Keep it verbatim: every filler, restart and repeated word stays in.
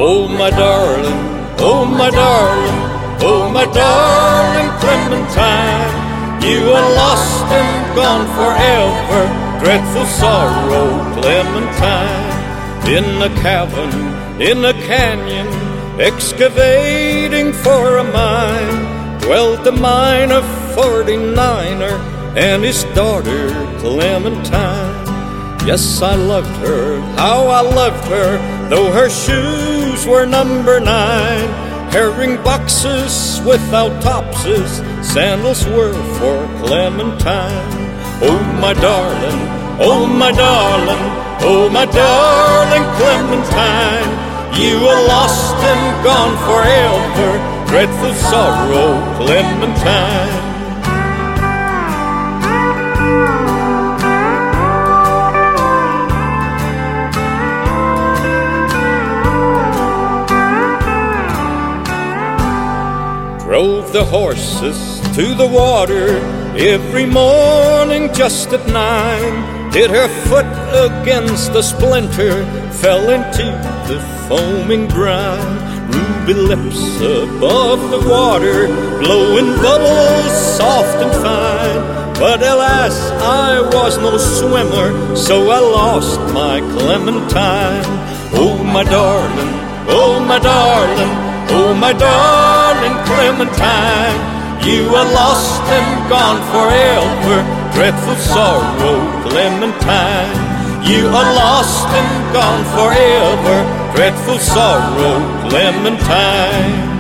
Oh, my darling, oh, my darling, oh, my darling Clementine. You are lost and gone forever, dreadful sorrow, Clementine. In a cavern, in a canyon, excavating for a mine, dwelt a miner, forty-niner, and his daughter Clementine. Yes, I loved her, how I loved her, though her shoes were number nine. Herring boxes without topses, sandals were for Clementine. Oh, my darling, oh, my darling, oh, my darling Clementine. You are lost and gone forever, dreadful sorrow, Clementine. Drove the horses to the water every morning just at nine. Hit her foot against a splinter, fell into the foaming brine. Ruby lips above the water, blowing bubbles soft and fine. But alas, I was no swimmer, so I lost my Clementine. Oh, my darling, oh, my darling, oh, my darling Clementine. You are lost and gone forever, dreadful sorrow, Clementine. You are lost and gone forever, dreadful sorrow, Clementine.